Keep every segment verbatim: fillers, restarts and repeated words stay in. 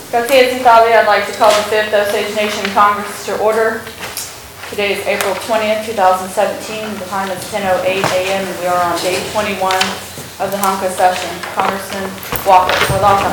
Garcia Italia, I'd like to call the fifth Osage Nation Congress to order. Today is April twentieth, two thousand seventeen. The time is ten oh eight a m and we are on day twenty-one of the H U N C A session. Congressman Walker, welcome.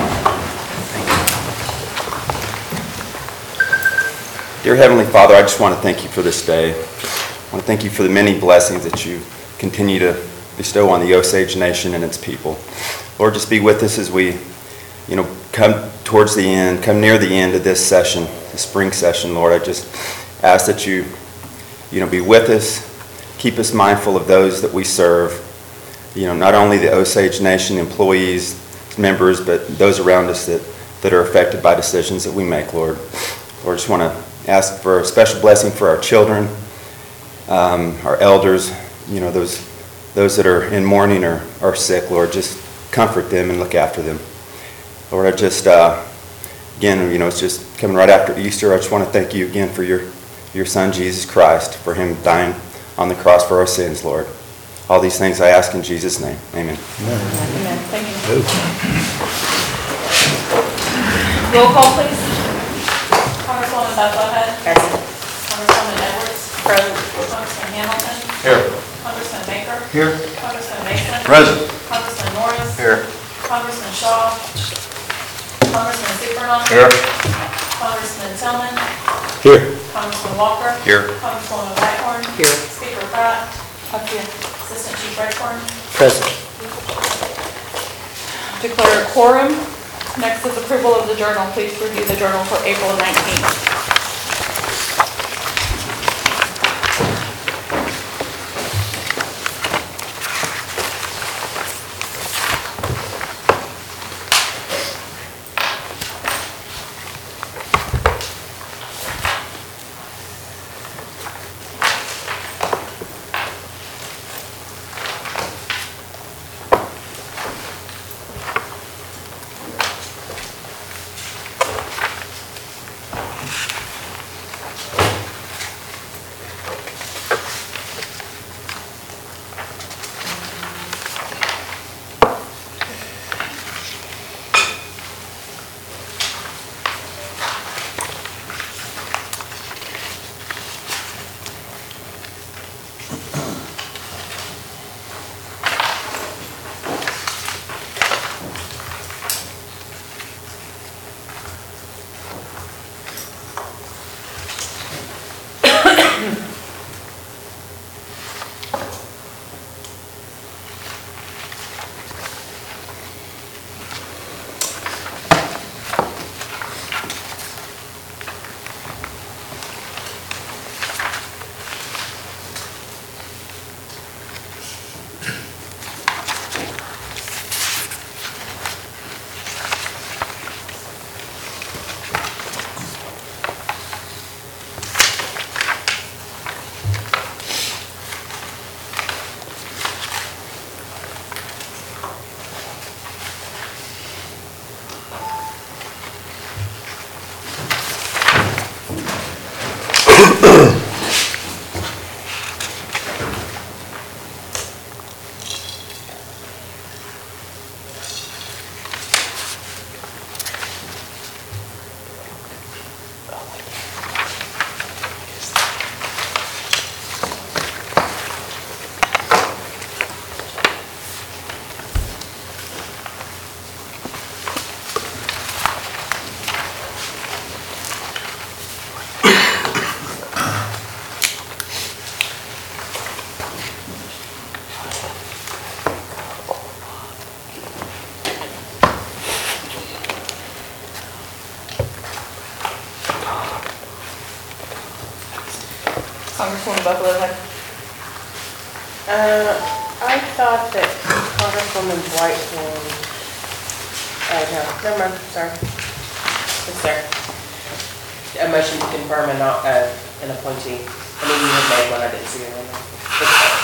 Dear Heavenly Father, I just want to thank you for this day. I want to thank you for the many blessings that you continue to bestow on the Osage Nation and its people. Lord, just be with us as we, you know, come towards the end, come near the end of this session, the spring session, Lord. I just ask that you, you know, be with us, keep us mindful of those that we serve, you know, not only the Osage Nation employees, members, but those around us that, that are affected by decisions that we make, Lord. Lord, I just want to ask for a special blessing for our children, um, our elders, you know, those those that are in mourning or are sick, Lord. Just comfort them and look after them. Lord, I just, uh, again, you know, it's just coming right after Easter. I just want to thank you again for your, your Son, Jesus Christ, for him dying on the cross for our sins, Lord. All these things I ask in Jesus' name. Amen. Amen. Amen. Thank you. Roll call, please. Congresswoman Bethlehead. Present. Congresswoman Edwards. Present. Congressman Hamilton. Here. Congressman Baker. Here. Congressman Mason. Present. Congressman Norris. Here. Congressman Shaw. Congressman Supernaw. Here. Congressman Tillman. Here. Congressman Walker. Here. Congresswoman Whitehorn. Here. Speaker Pratt. Up here. Assistant Chief Redcorn. Present. Declare a quorum. Next is approval of the journal. Please review the journal for April nineteenth. Congresswoman Bethlehead. Uh, I thought that Congresswoman Whitehorn, oh no, never mind, sorry. It's there. A motion to confirm and not uh, an appointee. I mean, you had made one, I didn't see it on there. It's there.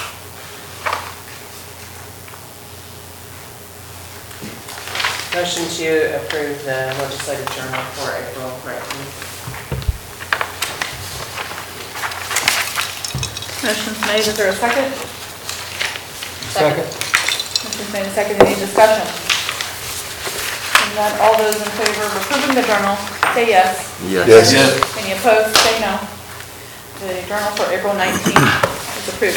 Motion to approve the legislative journal for April nineteenth. Motion's made. Is there a second? Second. Motion's made and seconded. Any discussion? Seeing none, all those in favor of approving the journal, say yes. Yes. Any opposed, say no. The journal for April nineteenth is approved.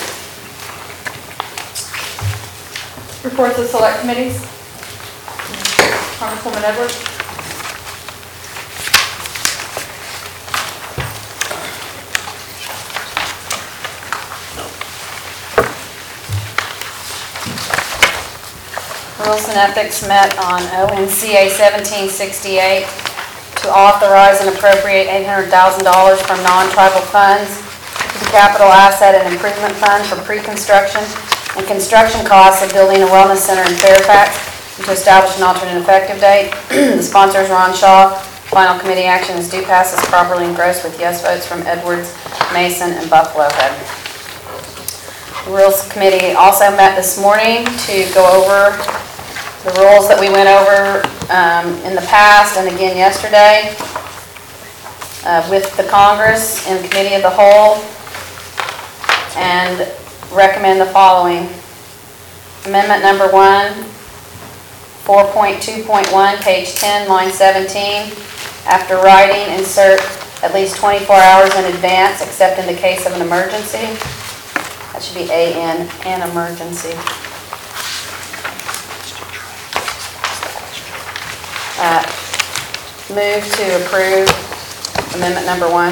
Reports of select committees. Congresswoman Edwards. Rules and Ethics met on O N C A seventeen sixty-eight to authorize and appropriate eight hundred thousand dollars from non-tribal funds to the Capital Asset and Improvement Fund for pre-construction and construction costs of building a wellness center in Fairfax and to establish an alternate effective date. The sponsor is Ron Shaw. Final committee action is due pass as properly engrossed with yes votes from Edwards, Mason, and Buffalo Head. The Rules Committee also met this morning to go over the rules that we went over um, in the past and again yesterday uh, with the Congress and Committee of the Whole, and recommend the following. Amendment number one, four point two point one, page ten, line seventeen. After writing, insert at least twenty-four hours in advance, except in the case of an emergency. That should be A N, an emergency. Uh, Move to approve amendment number one.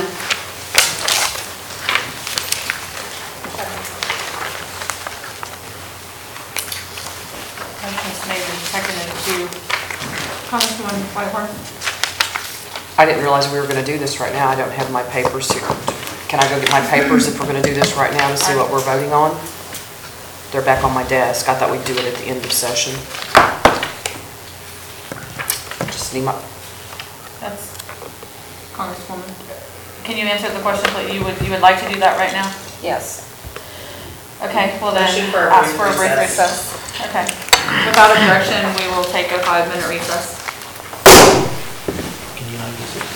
Motion's made and seconded to Congresswoman Whitehorn. I didn't realize we were going to do this right now. I don't have my papers here. Can I go get my papers if we're going to do this right now to see what we're voting on? They're back on my desk. I thought we'd do it at the end of session. Just need my, That's Congresswoman. Can you answer the question, please? You would, you would like to do that right now? Yes. Okay, well then, Motion for a ask brief for a brief recess. recess. Okay. Without objection, we will take a five-minute recess.